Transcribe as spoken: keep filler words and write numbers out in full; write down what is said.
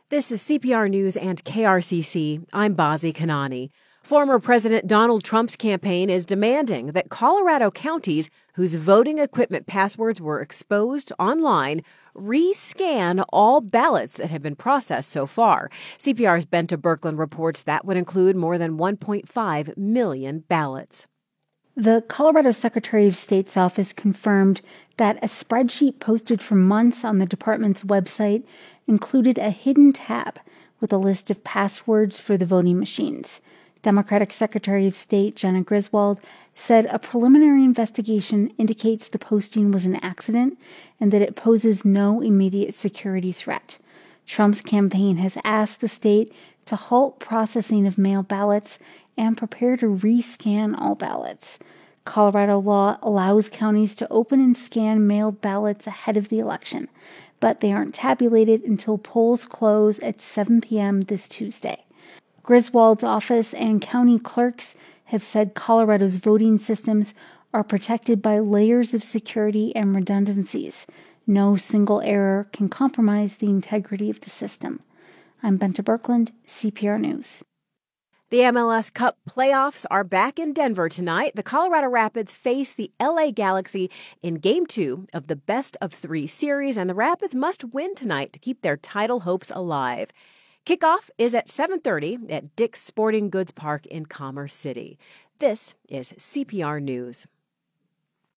This is C P R News and K R C C. I'm Bazi Kanani. Former President Donald Trump's campaign is demanding that Colorado counties whose voting equipment passwords were exposed online re-scan all ballots that have been processed so far. C P R's Benta Birkeland reports that would include more than one point five million ballots. The Colorado Secretary of State's office confirmed that a spreadsheet posted for months on the department's website included a hidden tab with a list of passwords for the voting machines. Democratic Secretary of State Jena Griswold said a preliminary investigation indicates the posting was an accident and that it poses no immediate security threat. Trump's campaign has asked the state to halt processing of mail ballots and prepare to re-scan all ballots. Colorado law allows counties to open and scan mailed ballots ahead of the election, but they aren't tabulated until polls close at seven p.m. this Tuesday. Griswold's office and county clerks have said Colorado's voting systems are protected by layers of security and redundancies. No single error can compromise the integrity of the system. I'm Benta Birkeland, C P R News. The M L S Cup playoffs are back in Denver tonight. The Colorado Rapids face the L A Galaxy in Game two of the best of three series, and the Rapids must win tonight to keep their title hopes alive. Kickoff is at seven thirty at Dick's Sporting Goods Park in Commerce City. This is C P R News.